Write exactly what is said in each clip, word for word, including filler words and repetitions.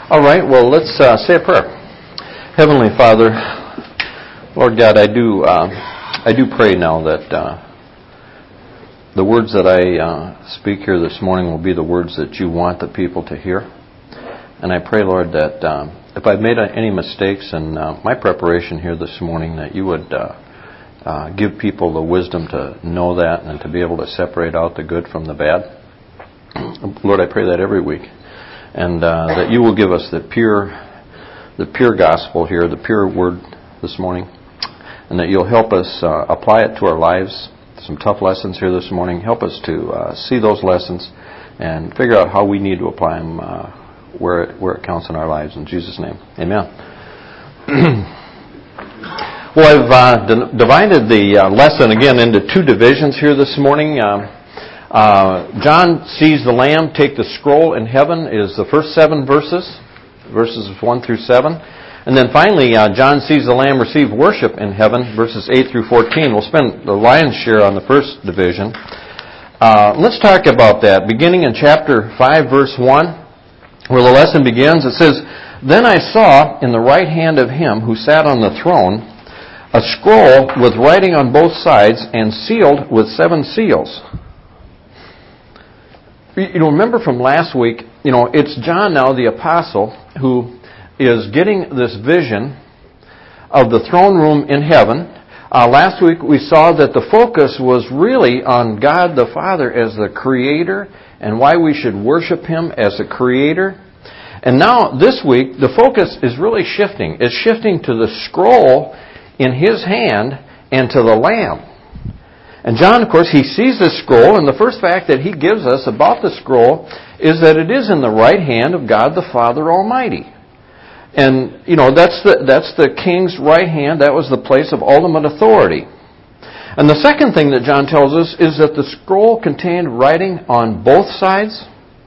All right, well, let's uh, say a prayer. Heavenly Father, Lord God, I do uh, I do pray now that uh, the words that I uh, speak here this morning will be the words that you want the people to hear. And I pray, Lord, that um, if I've made any mistakes in uh, my preparation here this morning, that you would uh, uh, give people the wisdom to know that and to be able to separate out the good from the bad. Lord, I pray that every week. And uh, that you will give us the pure, the pure gospel here, the pure word this morning, and that you'll help us uh, apply it to our lives. Some tough lessons here this morning. Help us to uh, see those lessons and figure out how we need to apply them uh, where it, where it counts in our lives. In Jesus' name, Amen. Well, I've uh, d- divided the uh, lesson again into two divisions here this morning. Um, Uh, John sees the Lamb take the scroll in heaven is the first seven verses, verses one through seven. And then finally, uh, John sees the Lamb receive worship in heaven, verses eight through fourteen. We'll spend the lion's share on the first division. Uh, let's talk about that. Beginning in chapter five, verse one, where the lesson begins, it says, "Then I saw in the right hand of him who sat on the throne a scroll with writing on both sides and sealed with seven seals." You know, remember from last week, you know, it's John now, the apostle, who is getting this vision of the throne room in heaven. Uh, last week we saw that the focus was really on God the Father as the creator and why we should worship him as a creator. And now this week the focus is really shifting. It's shifting to the scroll in his hand and to the Lamb. And John, of course, he sees this scroll, and the first fact that he gives us about the scroll is that it is in the right hand of God the Father Almighty. And, you know, that's the, that's the king's right hand. That was the place of ultimate authority. And the second thing that John tells us is that the scroll contained writing on both sides.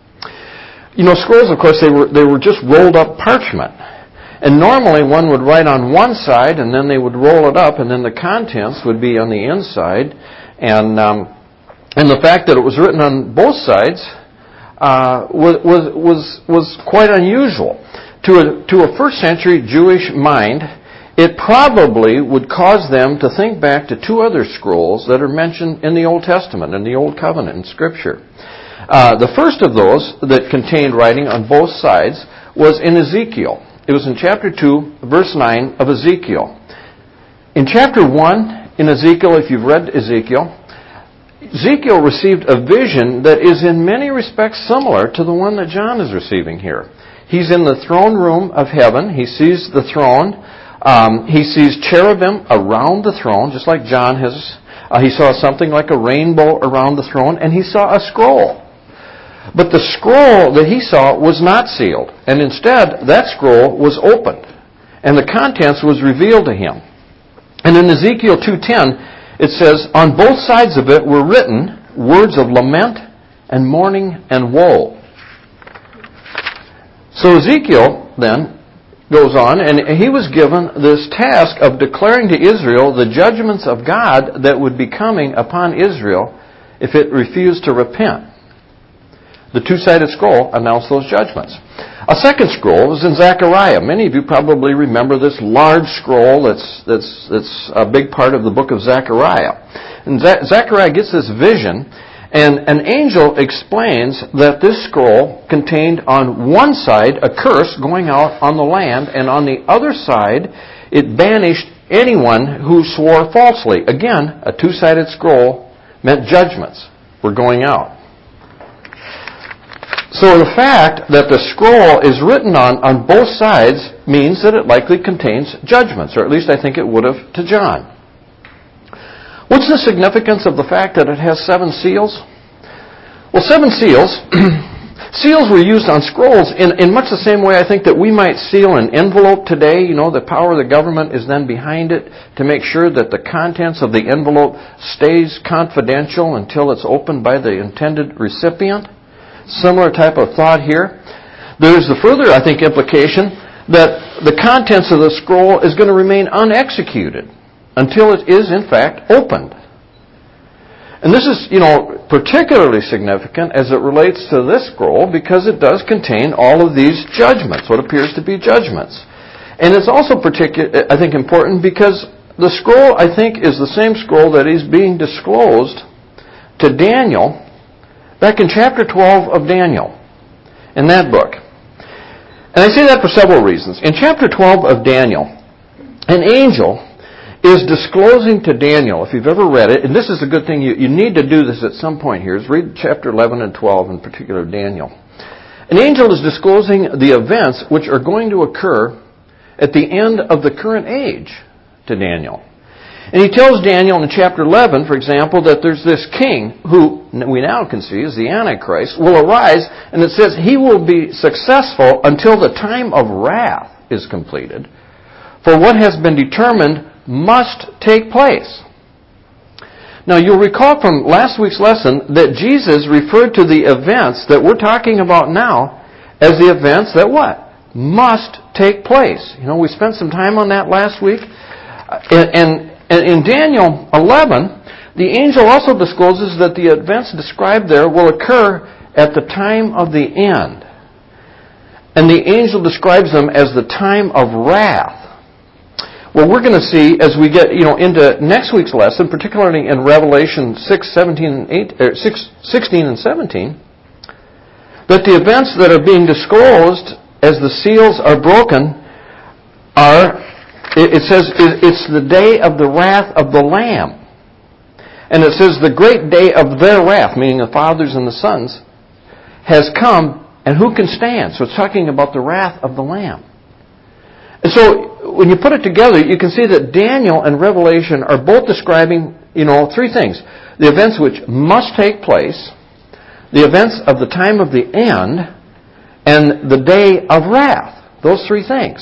You know, scrolls, of course, they were, they were just rolled up parchment. And normally one would write on one side, and then they would roll it up, and then the contents would be on the inside. And um, and the fact that it was written on both sides uh, was was was was quite unusual to a to a first century Jewish mind. It probably would cause them to think back to two other scrolls that are mentioned in the Old Testament, in the Old Covenant, in Scripture. Uh, the first of those that contained writing on both sides was in Ezekiel. It was in chapter two, verse nine of Ezekiel. In chapter one, in Ezekiel, if you've read Ezekiel, Ezekiel received a vision that is in many respects similar to the one that John is receiving here. He's in the throne room of heaven. He sees the throne. Um, he sees cherubim around the throne, just like John has. Uh, he saw something like a rainbow around the throne, and he saw a scroll. But the scroll that he saw was not sealed, and instead that scroll was opened, and the contents was revealed to him. And in Ezekiel two ten, it says, "On both sides of it were written words of lament and mourning and woe." So Ezekiel then goes on, and he was given this task of declaring to Israel the judgments of God that would be coming upon Israel if it refused to repent. The two-sided scroll announced those judgments. A second scroll was in Zechariah. Many of you probably remember this large scroll that's that's that's a big part of the book of Zechariah. And Zechariah gets this vision, and an angel explains that this scroll contained on one side a curse going out on the land, and on the other side it banished anyone who swore falsely. Again, a two-sided scroll meant judgments were going out. So the fact that the scroll is written on, on both sides means that it likely contains judgments, or at least I think it would have to John. What's the significance of the fact that it has seven seals? Well, seven seals, seals were used on scrolls in, in much the same way I think that we might seal an envelope today. You know, the power of the government is then behind it to make sure that the contents of the envelope stays confidential until it's opened by the intended recipient. Similar type of thought here. There's the further, I think, implication that the contents of the scroll is going to remain unexecuted until it is, in fact, opened. And this is, you know, particularly significant as it relates to this scroll because it does contain all of these judgments, what appears to be judgments. And it's also particular, I think, important because the scroll, I think, is the same scroll that is being disclosed to Daniel back in chapter twelve of Daniel, in that book. And I say that for several reasons. In chapter twelve of Daniel, an angel is disclosing to Daniel, if you've ever read it, and this is a good thing, you, you need to do this at some point here, is read chapter eleven and twelve, in particular Daniel. An angel is disclosing the events which are going to occur at the end of the current age to Daniel. And he tells Daniel in chapter eleven, for example, that there's this king who we now can see is the Antichrist, will arise, and it says he will be successful until the time of wrath is completed, for what has been determined must take place. Now, you'll recall from last week's lesson that Jesus referred to the events that we're talking about now as the events that what? Must take place. You know, we spent some time on that last week. And, and in Daniel eleven, the angel also discloses that the events described there will occur at the time of the end. And the angel describes them as the time of wrath. Well, we're going to see as we get, you know, into next week's lesson, particularly in Revelation six, seventeen, and eight, or six, sixteen and seventeen, that the events that are being disclosed as the seals are broken are, it says, it's the day of the wrath of the Lamb. And it says the great day of their wrath, meaning the fathers and the sons, has come, and who can stand? So it's talking about the wrath of the Lamb. And so, when you put it together, you can see that Daniel and Revelation are both describing, you know, three things. The events which must take place, the events of the time of the end, and the day of wrath. Those three things.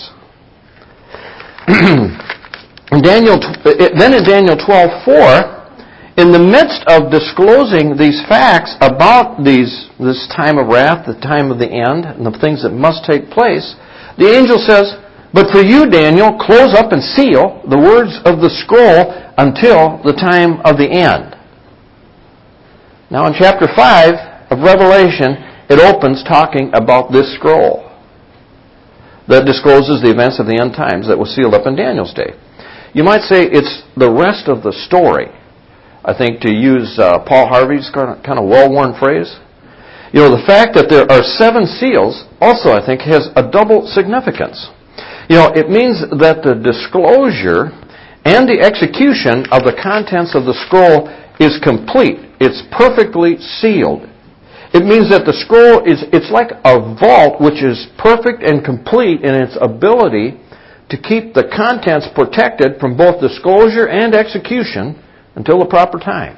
in Daniel, then in Daniel twelve four, in the midst of disclosing these facts about these this time of wrath, the time of the end, and the things that must take place, the angel says, "But for you, Daniel, close up and seal the words of the scroll until the time of the end." Now in chapter five of Revelation, it opens talking about this scroll that discloses the events of the end times that was sealed up in Daniel's day. You might say it's the rest of the story. I think to use uh, Paul Harvey's kind of, kind of well-worn phrase. You know, the fact that there are seven seals also, I think, has a double significance. You know, it means that the disclosure and the execution of the contents of the scroll is complete. It's perfectly sealed. It means that the scroll is, it's like a vault which is perfect and complete in its ability to keep the contents protected from both disclosure and execution until the proper time.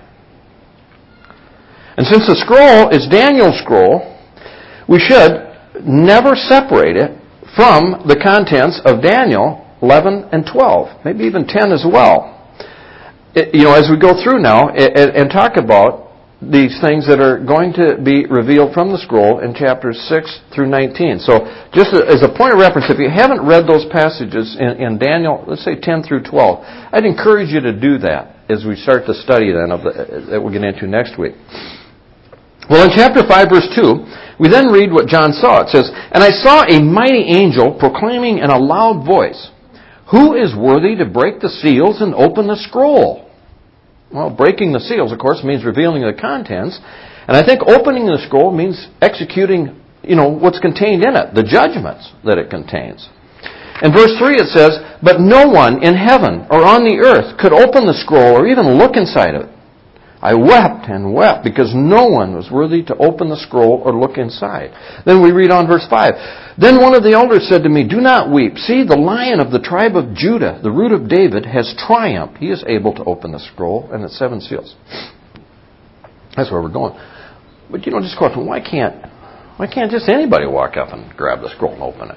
And since the scroll is Daniel's scroll, we should never separate it from the contents of Daniel eleven and twelve, maybe even ten as well. It, you know, as we go through now and, and talk about these things that are going to be revealed from the scroll in chapters six through nineteen. So just as a point of reference, if you haven't read those passages in, in Daniel, let's say ten through twelve, I'd encourage you to do that as we start the study then of the, that we'll get into next week. Well, in chapter five, verse two, we then read what John saw. It says, "And I saw a mighty angel proclaiming in a loud voice, 'Who is worthy to break the seals and open the scroll?'" Well, breaking the seals, of course, means revealing the contents. And I think opening the scroll means executing, you know, what's contained in it, the judgments that it contains. In verse three it says, "But no one in heaven or on the earth could open the scroll or even look inside of it. I wept and wept because no one was worthy to open the scroll or look inside." Then we read on verse five. "Then one of the elders said to me, 'Do not weep. See, the Lion of the tribe of Judah, the Root of David, has triumphed. He is able to open the scroll and its seven seals.'" That's where we're going. But you know, just question, why can't, why can't just anybody walk up and grab the scroll and open it?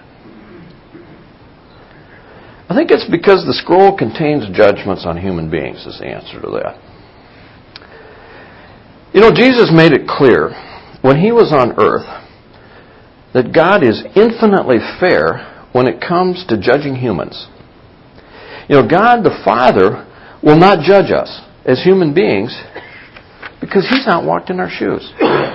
I think it's because the scroll contains judgments on human beings is the answer to that. You know, Jesus made it clear when He was on earth that God is infinitely fair when it comes to judging humans. You know, God the Father will not judge us as human beings Because He's not walked in our shoes.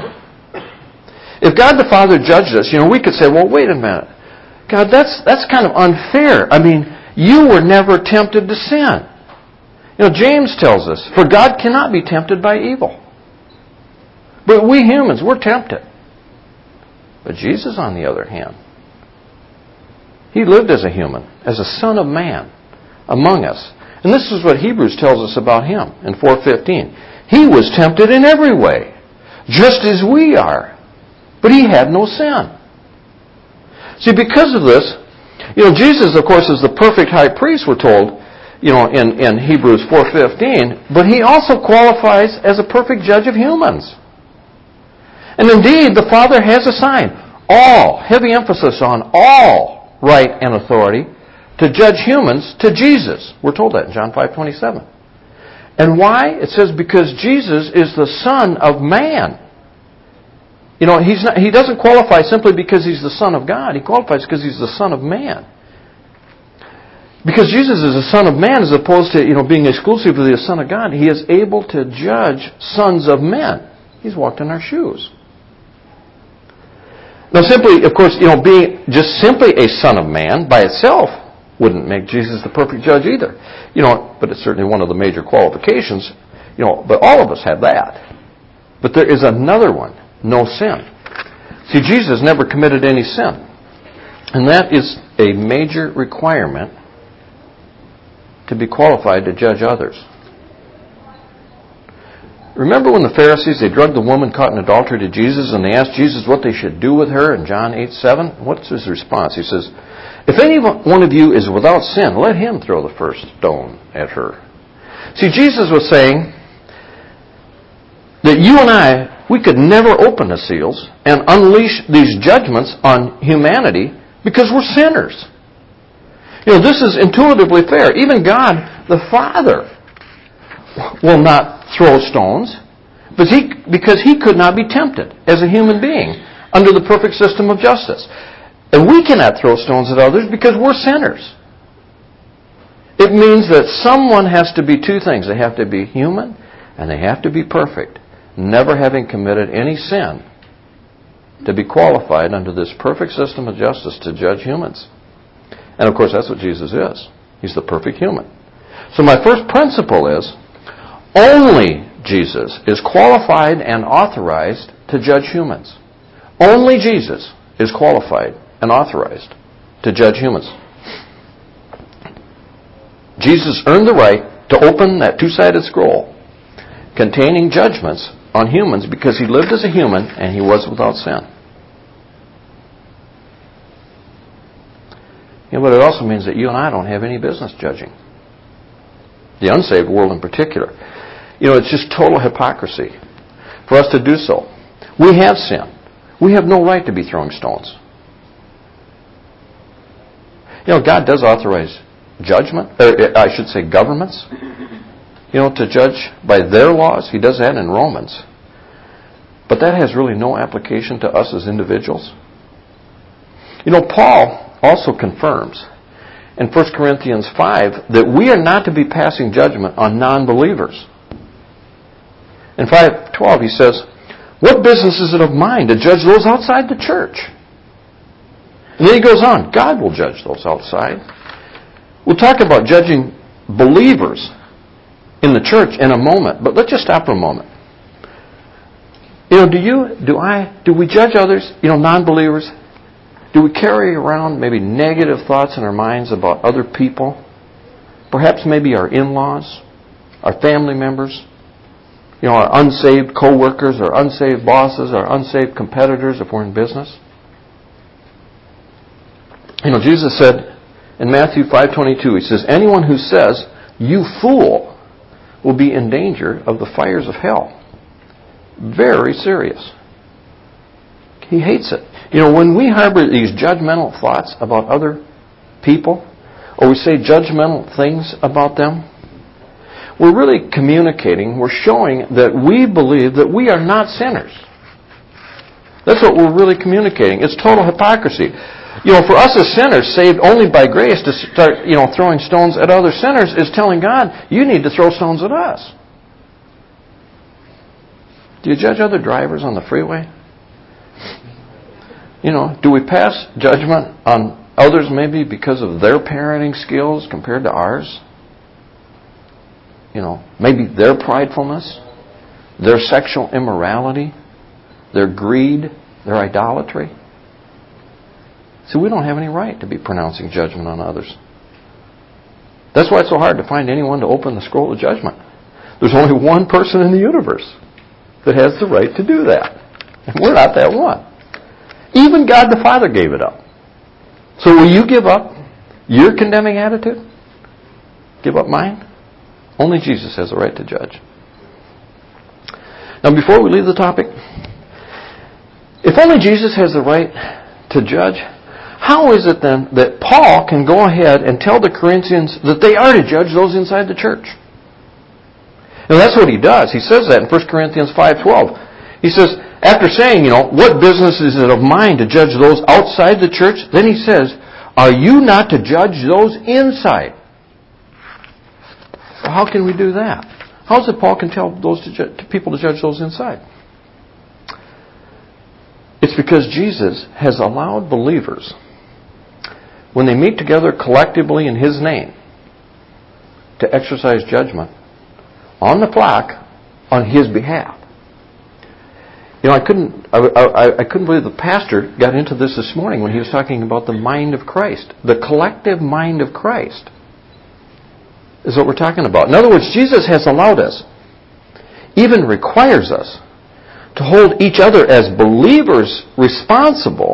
If God the Father judged us, you know, we could say, well, wait a minute. God, that's that's kind of unfair. I mean, you were never tempted to sin. You know, James tells us, for God cannot be tempted by evil. But we humans, we're tempted. But Jesus, on the other hand, He lived as a human, as a Son of Man among us. And this is what Hebrews tells us about Him in four fifteen. He was tempted in every way, just as we are. But He had no sin. See, because of this, you know, Jesus, of course, is the perfect high priest, we're told, you know, in, in Hebrews four fifteen, but He also qualifies as a perfect judge of humans. And indeed, the Father has assigned all, heavy emphasis on all right and authority to judge humans to Jesus. We're told that in John five twenty-seven. And why? It says because Jesus is the Son of Man. You know, he's not, He doesn't qualify simply because He's the Son of God. He qualifies because He's the Son of Man. Because Jesus is the Son of Man as opposed to, you know, being exclusively the Son of God, He is able to judge sons of men. He's walked in our shoes. Now simply, of course, you know, being just simply a Son of Man by itself wouldn't make Jesus the perfect judge either. You know, but it's certainly one of the major qualifications. You know, but all of us have that. But there is another one, no sin. See, Jesus never committed any sin. And that is a major requirement to be qualified to judge others. Remember when the Pharisees, they drugged the woman caught in adultery to Jesus, and they asked Jesus what they should do with her in John eight seven? What's His response? He says, if any one of you is without sin, let him throw the first stone at her. See, Jesus was saying that you and I, we could never open the seals and unleash these judgments on humanity because we're sinners. You know, this is intuitively fair. Even God, the Father, will not throw stones but he, because He could not be tempted as a human being under the perfect system of justice. And we cannot throw stones at others because we're sinners. It means that someone has to be two things. They have to be human and they have to be perfect, never having committed any sin to be qualified under this perfect system of justice to judge humans. And of course, that's what Jesus is. He's the perfect human. So my first principle is, only Jesus is qualified and authorized to judge humans. Only Jesus is qualified and authorized to judge humans. Jesus earned the right to open that two-sided scroll containing judgments on humans because He lived as a human and He was without sin. You know, but it also means that you and I don't have any business judging. The unsaved world in particular. You know, it's just total hypocrisy for us to do so. We have sin. We have no right to be throwing stones. You know, God does authorize judgment, or I should say governments, you know, to judge by their laws. He does that in Romans. But that has really no application to us as individuals. You know, Paul also confirms in First Corinthians five that we are not to be passing judgment on non-believers. In five twelve he says, what business is it of mine to judge those outside the church? And then he goes on, God will judge those outside. We'll talk about judging believers in the church in a moment, but let's just stop for a moment. You know, do you, do I, do we judge others, you know, non-believers? Do we carry around maybe negative thoughts in our minds about other people? Perhaps maybe our in-laws, our family members, you know, our unsaved co-workers, our unsaved bosses, our unsaved competitors if we're in business. You know, Jesus said in Matthew five twenty-two, He says, anyone who says, you fool, will be in danger of the fires of hell. Very serious. He hates it. You know, when we harbor these judgmental thoughts about other people, or we say judgmental things about them, we're really communicating, we're showing that we believe that we are not sinners. That's what we're really communicating. It's total hypocrisy. You know, for us as sinners, saved only by grace, to start, you know, throwing stones at other sinners is telling God, you need to throw stones at us. Do you judge other drivers on the freeway? You know, do we pass judgment on others maybe because of their parenting skills compared to ours? You know, maybe their pridefulness, their sexual immorality, their greed, their idolatry. See, we don't have any right to be pronouncing judgment on others. That's why it's so hard to find anyone to open the scroll of judgment. There's only one person in the universe that has the right to do that. And we're not that one. Even God the Father gave it up. So will you give up your condemning attitude? Give up mine? Only Jesus has the right to judge. Now before we leave the topic, if only Jesus has the right to judge, how is it then that Paul can go ahead and tell the Corinthians that they are to judge those inside the church? And that's what he does. He says that in First Corinthians five twelve. He says, after saying, you know, what business is it of mine to judge those outside the church? Then he says, are you not to judge those inside? Well, how can we do that? How is it Paul can tell those to, ju- to people to judge those inside? It's because Jesus has allowed believers, when they meet together collectively in His name, to exercise judgment on the flock on His behalf. You know, I couldn't, I, I, I couldn't believe the pastor got into this this morning when he was talking about the mind of Christ. The collective mind of Christ is what we're talking about. In other words, Jesus has allowed us, even requires us, to hold each other as believers responsible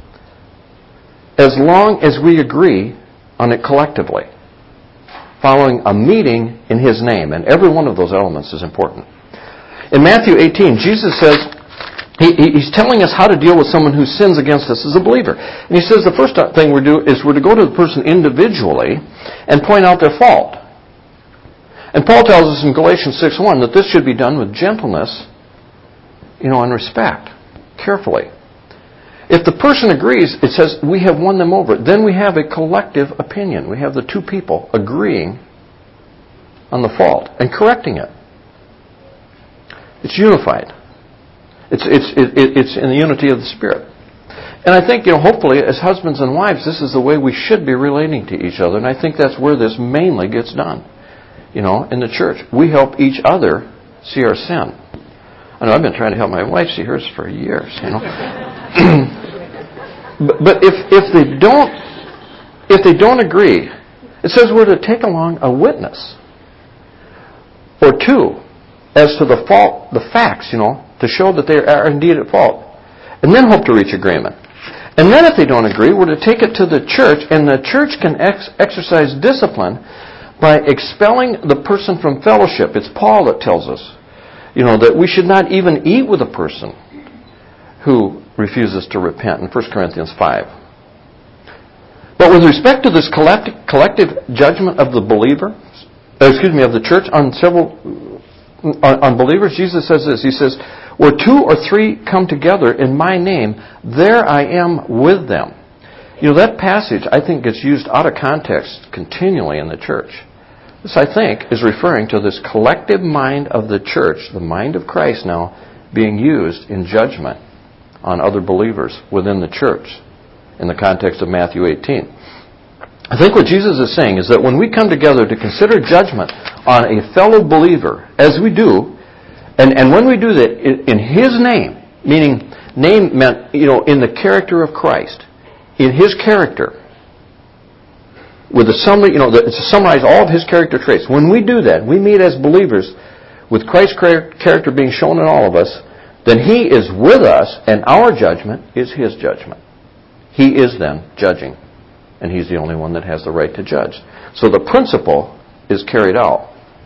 as long as we agree on it collectively, following a meeting in His name. And every one of those elements is important. In Matthew eighteen, Jesus says, he, He's telling us how to deal with someone who sins against us as a believer. And He says the first thing we do is we're to go to the person individually and point out their fault. And Paul tells us in Galatians six one that this should be done with gentleness, you know, and respect, carefully. If the person agrees, it says we have won them over. Then we have a collective opinion. We have the two people agreeing on the fault and correcting it. It's unified. It's it's it, it's in the unity of the Spirit. And I think, you know, hopefully as husbands and wives, this is the way we should be relating to each other. And I think that's where this mainly gets done. You know, in the church, we help each other see our sin. I know I've been trying to help my wife see hers for years, you know. but, but if if they don't if they don't agree, it says we're to take along a witness or two as to the fault, the facts, you know, to show that they are indeed at fault, and then hope to reach agreement. And then if they don't agree, we're to take it to the church, and the church can ex- exercise discipline by expelling the person from fellowship. It's Paul that tells us, you know, that we should not even eat with a person who refuses to repent in First Corinthians five. But with respect to this collective, collective judgment of the believer, excuse me, of the church on several on, on believers, Jesus says this. He says, where two or three come together in my name, there I am with them. You know, that passage, I think, gets used out of context continually in the church. This, I think, is referring to this collective mind of the church, the mind of Christ now, being used in judgment on other believers within the church in the context of Matthew eighteen. I think what Jesus is saying is that when we come together to consider judgment on a fellow believer, as we do, and, and when we do that in His name, meaning name meant, you know, in the character of Christ, in His character, with a summary, you know, to summarize all of His character traits. When we do that, we meet as believers with Christ's character being shown in all of us, then He is with us, and our judgment is His judgment. He is then judging, and He's the only one that has the right to judge. So the principle is carried out.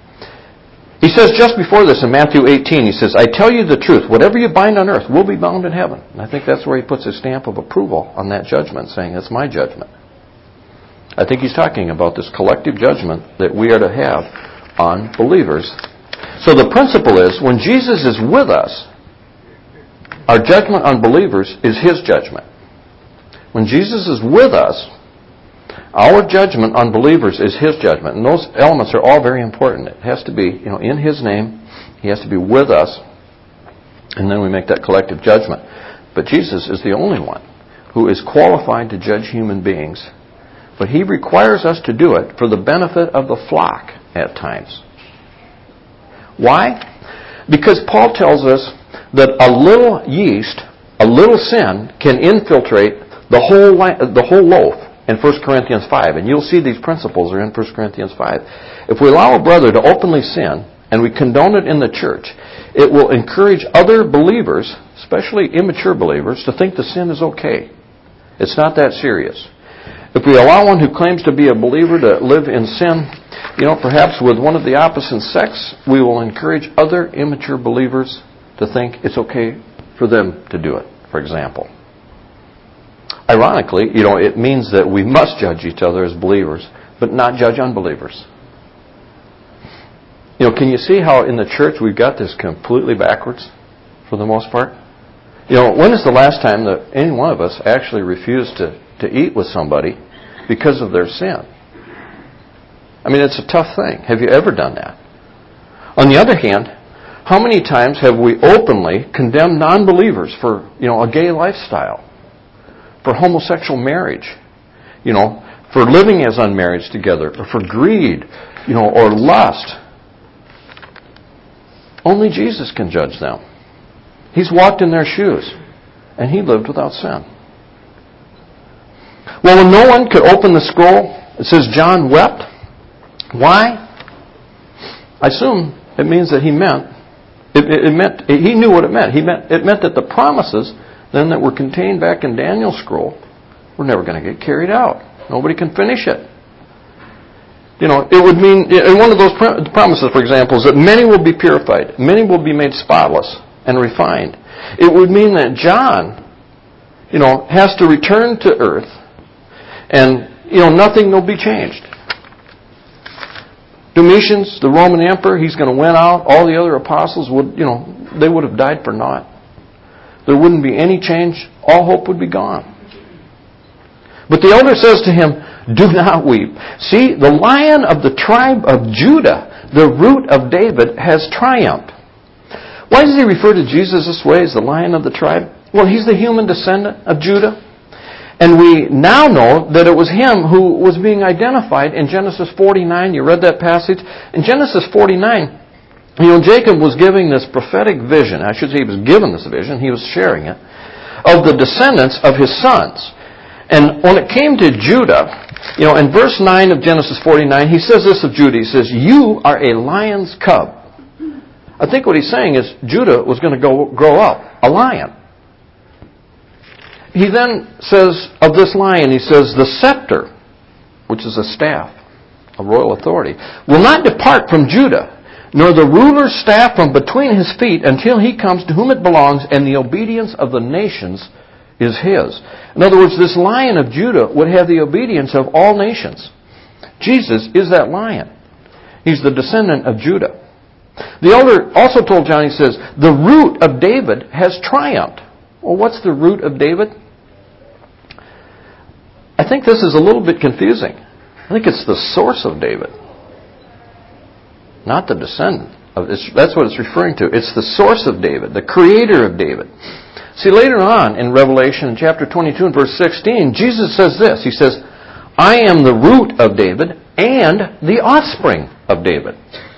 He says just before this in Matthew eighteen, He says, I tell you the truth, whatever you bind on earth will be bound in heaven. And I think that's where He puts His stamp of approval on that judgment, saying, that's my judgment. I think He's talking about this collective judgment that we are to have on believers. So the principle is, when Jesus is with us, our judgment on believers is His judgment. When Jesus is with us, our judgment on believers is His judgment. And those elements are all very important. It has to be, you know, in His name. He has to be with us. And then we make that collective judgment. But Jesus is the only one who is qualified to judge human beings. But He requires us to do it for the benefit of the flock at times. Why? Because Paul tells us that a little yeast, a little sin, can infiltrate the whole the whole loaf in First Corinthians five. And you'll see these principles are in First Corinthians five. If we allow a brother to openly sin, and we condone it in the church, it will encourage other believers, especially immature believers, to think the sin is okay. It's not that serious. If we allow one who claims to be a believer to live in sin, you know, perhaps with one of the opposite sex, we will encourage other immature believers to think it's okay for them to do it, for example. Ironically, you know, it means that we must judge each other as believers, but not judge unbelievers. You know, can you see how in the church we've got this completely backwards for the most part? You know, when is the last time that any one of us actually refused to, to eat with somebody because of their sin? I mean, it's a tough thing. Have you ever done that? On the other hand, how many times have we openly condemned non-believers for, you know, a gay lifestyle, for homosexual marriage, you know, for living as unmarried together, or for greed, you know, or lust? Only Jesus can judge them. He's walked in their shoes, and He lived without sin. Well, when no one could open the scroll, it says John wept. Why? I assume it means that he meant, it, it, it meant, he knew what it meant. He meant. It meant that the promises then that were contained back in Daniel's scroll were never going to get carried out. Nobody can finish it. You know, it would mean, in one of those promises, for example, is that many will be purified, many will be made spotless and refined. It would mean that John, you know, has to return to earth, and, you know, nothing will be changed. Domitian's, the Roman emperor, he's going to win out. All the other apostles would, you know, they would have died for naught. There wouldn't be any change. All hope would be gone. But the elder says to him, do not weep. See, the Lion of the tribe of Judah, the root of David, has triumphed. Why does he refer to Jesus this way as the Lion of the tribe? Well, He's the human descendant of Judah. And we now know that it was Him who was being identified in Genesis forty-nine. You read that passage? In Genesis forty-nine, you know, Jacob was giving this prophetic vision. I should say he was given this vision. He was sharing it. Of the descendants of his sons. And when it came to Judah, you know, in verse nine of Genesis forty-nine, he says this of Judah. He says, you are a lion's cub. I think what he's saying is Judah was going to go grow up a lion. He then says of this lion, he says, the scepter, which is a staff, a royal authority, will not depart from Judah, nor the ruler's staff from between his feet until he comes to whom it belongs, and the obedience of the nations is his. In other words, this Lion of Judah would have the obedience of all nations. Jesus is that lion. He's the descendant of Judah. The elder also told John, he says, the root of David has triumphed. Well, what's the root of David? I think this is a little bit confusing. I think it's the source of David, not the descendant. Of, it's, that's what it's referring to. It's the source of David, the creator of David. See, later on in Revelation, in chapter twenty-two and verse sixteen, Jesus says this. He says, I am the root of David and the offspring of David.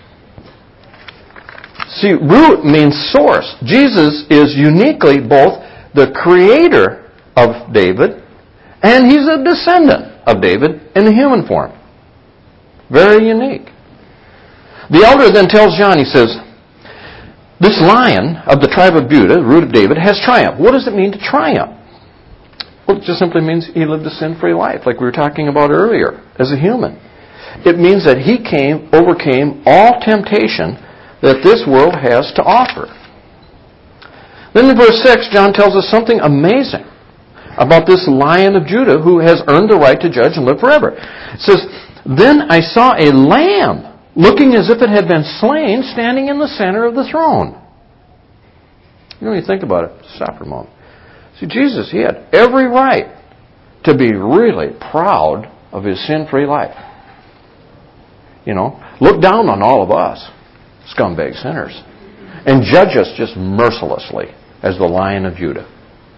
See, root means source. Jesus is uniquely both the creator of David and He's a descendant of David in the human form. Very unique. The elder then tells John, he says, this lion of the tribe of Judah, the root of David, has triumphed. What does it mean to triumph? Well, it just simply means He lived a sin-free life, like we were talking about earlier, as a human. It means that He came, overcame all temptation that this world has to offer. Then in verse six, John tells us something amazing about this Lion of Judah who has earned the right to judge and live forever. It says, then I saw a lamb looking as if it had been slain, standing in the center of the throne. You know, when you think about it, stop for a moment. See, Jesus, He had every right to be really proud of His sin-free life. You know, look down on all of us, scumbag sinners. and judge us just mercilessly as the Lion of Judah.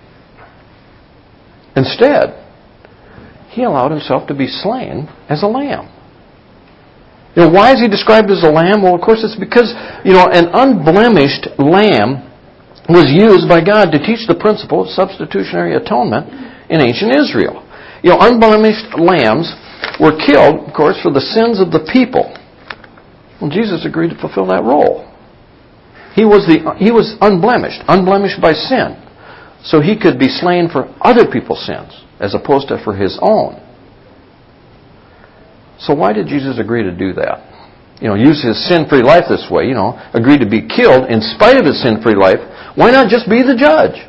Instead, he allowed himself to be slain as a lamb. You know, why is he described as a lamb? Well, of course, it's because, you know, an unblemished lamb was used by God to teach the principle of substitutionary atonement in ancient Israel. You know, unblemished lambs were killed, of course, for the sins of the people. Well, Jesus agreed to fulfill that role. He was the he was unblemished, unblemished by sin. So he could be slain for other people's sins as opposed to for his own. So why did Jesus agree to do that? You know, use his sin-free life this way, you know, agree to be killed in spite of his sin-free life. Why not just be the judge?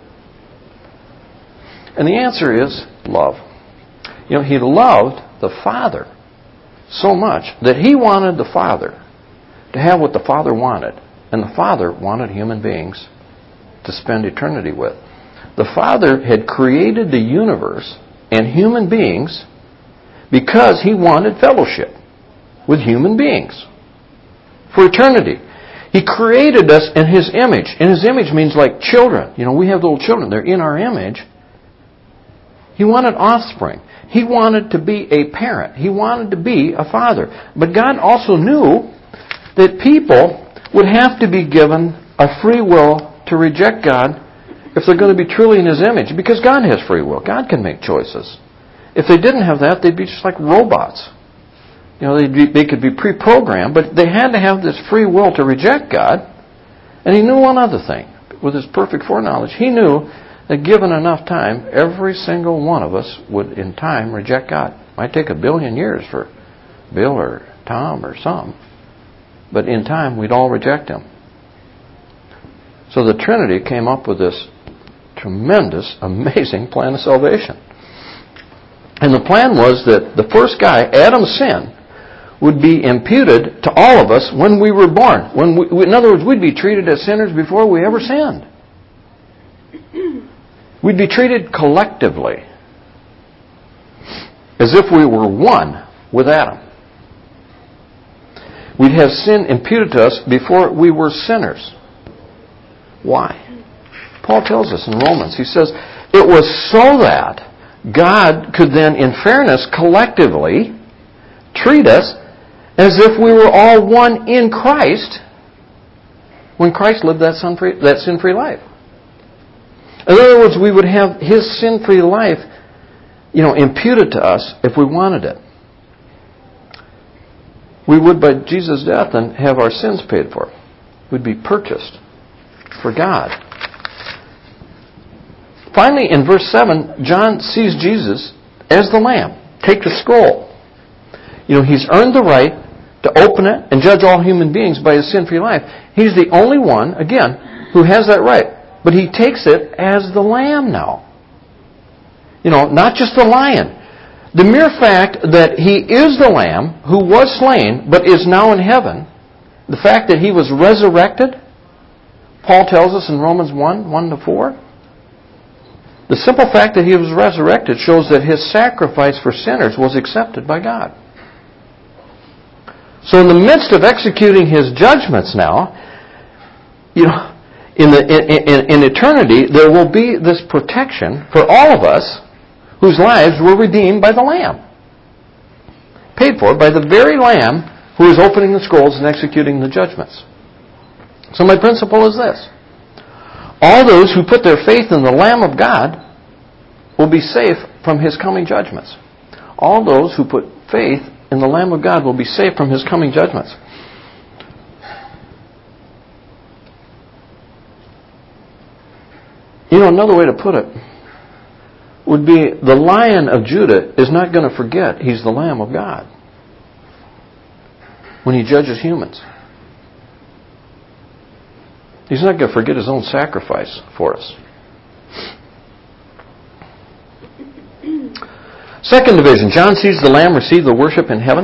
And the answer is love. You know, he loved the Father so much that he wanted the Father to have what the Father wanted. And the Father wanted human beings to spend eternity with. The Father had created the universe and human beings because he wanted fellowship with human beings for eternity. He created us in his image. And his image means like children. You know, we have little children. They're in our image. He wanted offspring. He wanted to be a parent. He wanted to be a father. But God also knew that people would have to be given a free will to reject God if they're going to be truly in his image. Because God has free will. God can make choices. If they didn't have that, they'd be just like robots. You know, they'd be, they could be pre-programmed, but they had to have this free will to reject God. And he knew one other thing. With his perfect foreknowledge, he knew that given enough time, every single one of us would in time reject God. It might take a billion years for Bill or Tom or some. But in time, we'd all reject him. So the Trinity came up with this tremendous, amazing plan of salvation. And the plan was that the first guy, Adam's sin, would be imputed to all of us when we were born. When we, in other words, we'd be treated as sinners before we ever sinned. We'd be treated collectively as if we were one with Adam. We'd have sin imputed to us before we were sinners. Why? Paul tells us in Romans, he says, it was so that God could then, in fairness, collectively treat us as if we were all one in Christ when Christ lived that sin-free, that sin-free life. In other words, we would have his sin-free life, you know, imputed to us if we wanted it. We would, by Jesus' death, then have our sins paid for. We'd be purchased for God. Finally, in verse seven, John sees Jesus as the Lamb. Take the scroll. You know, he's earned the right to open it and judge all human beings by his sin-free life. He's the only one, again, who has that right. But he takes it as the Lamb now. You know, not just the lion. The mere fact that he is the Lamb who was slain but is now in heaven, the fact that he was resurrected, Paul tells us in Romans one, one to four, the simple fact that he was resurrected shows that his sacrifice for sinners was accepted by God. So in the midst of executing his judgments now, you know, in, the, in, in, in eternity, there will be this protection for all of us whose lives were redeemed by the Lamb. Paid for by the very Lamb who is opening the scrolls and executing the judgments. So my principle is this. All those who put their faith in the Lamb of God will be safe from his coming judgments. All those who put faith in the Lamb of God will be safe from his coming judgments. You know, another way to put it would be the Lion of Judah is not going to forget he's the Lamb of God when he judges humans. He's not going to forget his own sacrifice for us. Second division, John sees the Lamb receive the worship in heaven.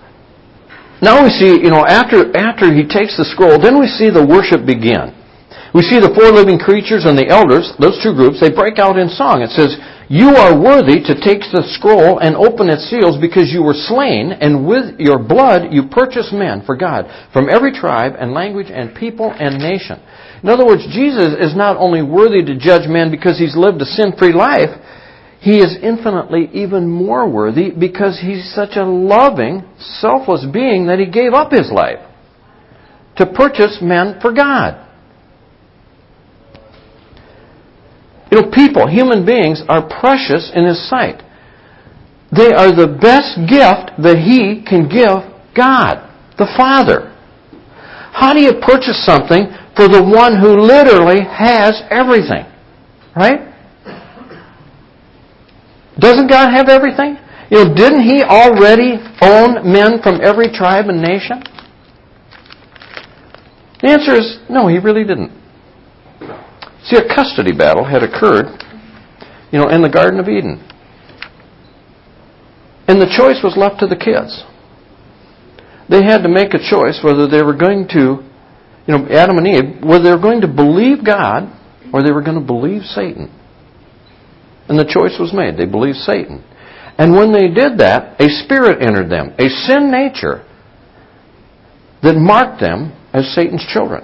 Now we see, you know, after, after he takes the scroll, then we see the worship begin. We see the four living creatures and the elders, those two groups, they break out in song. It says, "You are worthy to take the scroll and open its seals because you were slain, and with your blood you purchased men for God from every tribe and language and people and nation." In other words, Jesus is not only worthy to judge men because he's lived a sin-free life, he is infinitely even more worthy because he's such a loving, selfless being that he gave up his life to purchase men for God. You know, people, human beings, are precious in his sight. They are the best gift that he can give God, the Father. How do you purchase something for the one who literally has everything? Right? Doesn't God have everything? You know, didn't he already own men from every tribe and nation? The answer is no, he really didn't. See, a custody battle had occurred, you know, in the Garden of Eden. And the choice was left to the kids. They had to make a choice whether they were going to, you know, Adam and Eve, whether they were going to believe God or they were going to believe Satan. And the choice was made. They believed Satan. And when they did that, a spirit entered them, a sin nature that marked them as Satan's children.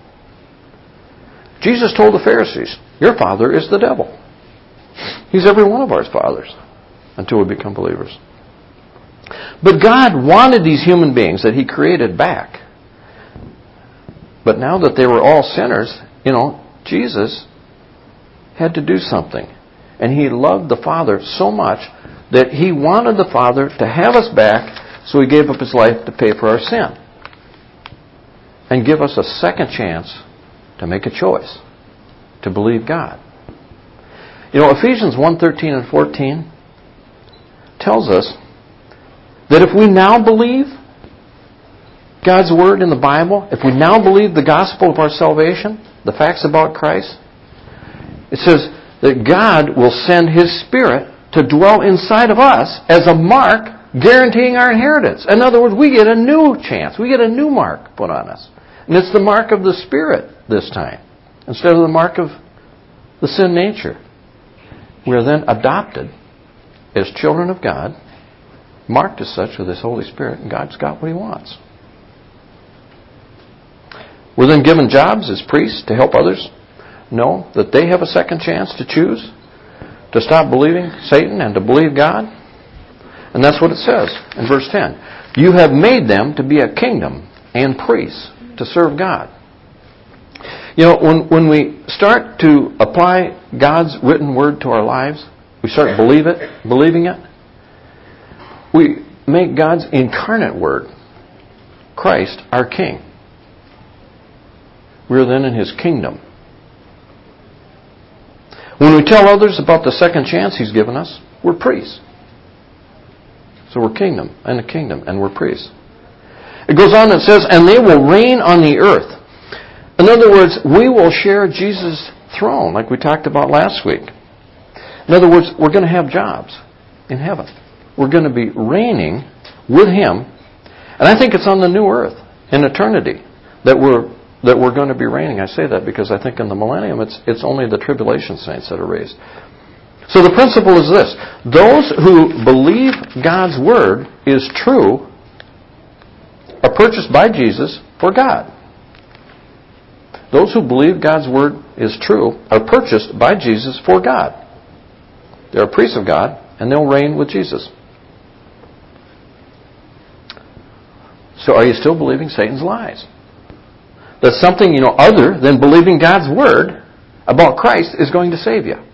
Jesus told the Pharisees, "Your father is the devil." He's every one of our fathers until we become believers. But God wanted these human beings that he created back. But now that they were all sinners, you know, Jesus had to do something. And he loved the Father so much that he wanted the Father to have us back, so he gave up his life to pay for our sin. And give us a second chance to make a choice, to believe God. You know, Ephesians one thirteen and fourteen tells us that if we now believe God's Word in the Bible, if we now believe the gospel of our salvation, the facts about Christ, it says that God will send His Spirit to dwell inside of us as a mark guaranteeing our inheritance. In other words, we get a new chance. We get a new mark put on us. And it's the mark of the Spirit this time, instead of the mark of the sin nature. We are then adopted as children of God, marked as such with His Holy Spirit, and God's got what He wants. We're then given jobs as priests to help others know that they have a second chance to choose, to stop believing Satan and to believe God. And that's what it says in verse ten. You have made them to be a kingdom and priests to serve God. You know, when, when we start to apply God's written word to our lives, we start believe it, believing it, we make God's incarnate word, Christ, our King. We are then in His kingdom. When we tell others about the second chance He's given us, we're priests. So we're kingdom and a kingdom, and we're priests. It goes on and says, and they will reign on the earth. In other words, we will share Jesus' throne, like we talked about last week. In other words, we're going to have jobs in heaven. We're going to be reigning with Him. And I think it's on the new earth, in eternity, that we're that we're going to be reigning. I say that because I think in the millennium it's it's only the tribulation saints that are raised. So the principle is this. Those who believe God's word is true are purchased by Jesus for God. Those who believe God's word is true are purchased by Jesus for God. They're priests of God, and they'll reign with Jesus. So are you still believing Satan's lies? That something, you know, other than believing God's word about Christ is going to save you?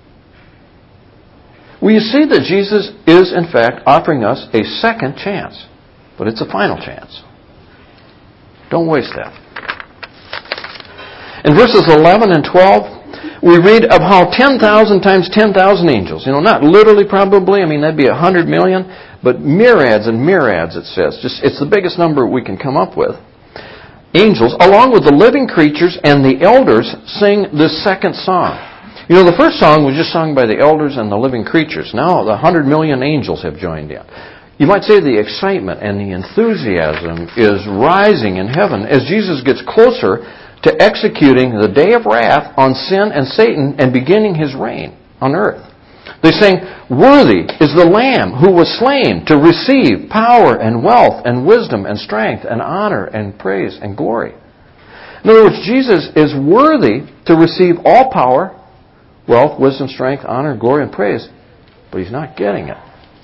Well, you see that Jesus is, in fact, offering us a second chance. But it's a final chance. Don't waste that. In verses eleven and twelve, we read of how ten thousand times ten thousand angels, you know, not literally probably, I mean, that'd be one hundred million, but myriads and myriads, it says. Just it's the biggest number we can come up with. Angels, along with the living creatures and the elders, sing this second song. You know, the first song was just sung by the elders and the living creatures. Now the one hundred million angels have joined in. You might say the excitement and the enthusiasm is rising in heaven as Jesus gets closer to executing the day of wrath on sin and Satan and beginning his reign on earth. They sang, "Worthy is the Lamb who was slain to receive power and wealth and wisdom and strength and honor and praise and glory." In other words, Jesus is worthy to receive all power, wealth, wisdom, strength, honor, glory, and praise, but He's not getting it.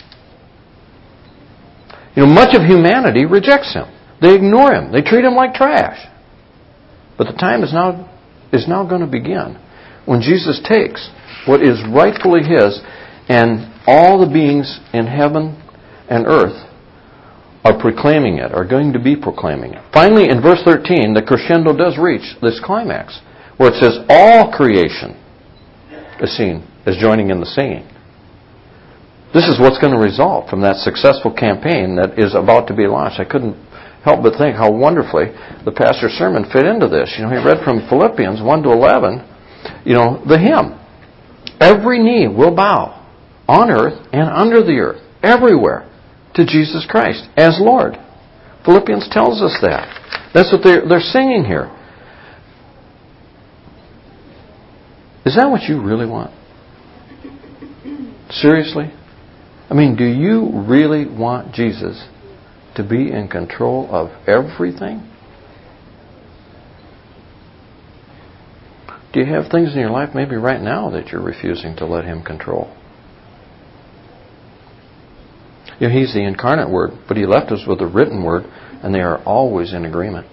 You know, much of humanity rejects Him. They ignore Him. They treat Him like trash. But the time is now, is now going to begin when Jesus takes what is rightfully His, and all the beings in heaven and earth are proclaiming it, are going to be proclaiming it. Finally, in verse thirteen, the crescendo does reach this climax, where it says all creation is seen as joining in the singing. This is what's going to result from that successful campaign that is about to be launched. I couldn't help but think how wonderfully the pastor's sermon fit into this. You know, he read from Philippians one to eleven, you know, the hymn. Every knee will bow on earth and under the earth, everywhere, to Jesus Christ as Lord. Philippians tells us that. That's what they're, they're singing here. Is that what you really want? Seriously? I mean, do you really want Jesus to be in control of everything? Do you have things in your life maybe right now that you're refusing to let Him control? You know, He's the incarnate Word, but He left us with a written Word, and they are always in agreement.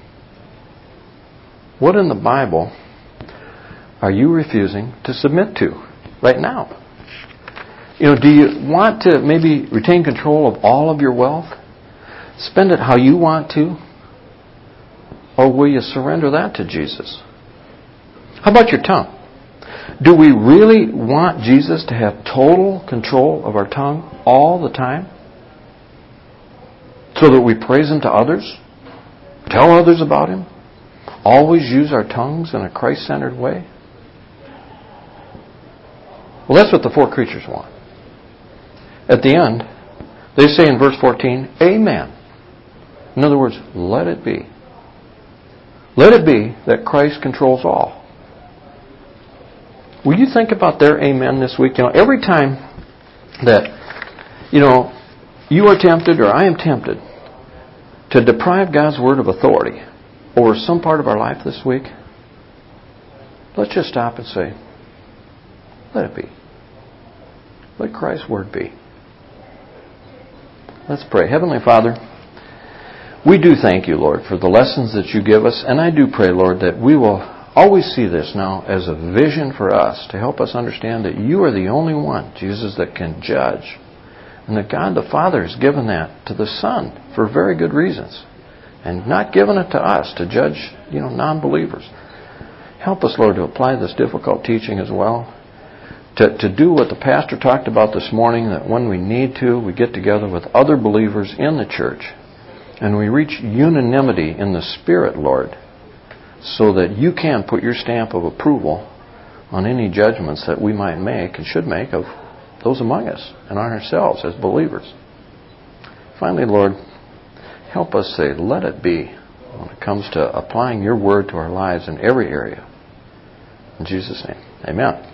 What in the Bible are you refusing to submit to right now? You know, do you want to maybe retain control of all of your wealth? Spend it how you want to? Or will you surrender that to Jesus? How about your tongue? Do we really want Jesus to have total control of our tongue all the time? So that we praise Him to others? Tell others about Him? Always use our tongues in a Christ-centered way? Well, that's what the four creatures want. At the end, they say in verse fourteen, Amen. In other words, let it be. Let it be that Christ controls all. Will you think about their amen this week? You know, every time that, you know, you are tempted or I am tempted to deprive God's Word of authority over some part of our life this week, let's just stop and say, let it be. Let Christ's Word be. Let's pray. Heavenly Father, we do thank You, Lord, for the lessons that You give us, and I do pray, Lord, that we will always see this now as a vision for us to help us understand that You are the only one, Jesus, that can judge. And that God the Father has given that to the Son for very good reasons. And not given it to us to judge, you know, non-believers. Help us, Lord, to apply this difficult teaching as well. To, to do what the pastor talked about this morning, that when we need to, we get together with other believers in the church. And we reach unanimity in the Spirit, Lord, so that You can put Your stamp of approval on any judgments that we might make and should make of those among us and on ourselves as believers. Finally, Lord, help us say, let it be when it comes to applying Your Word to our lives in every area. In Jesus' name, amen.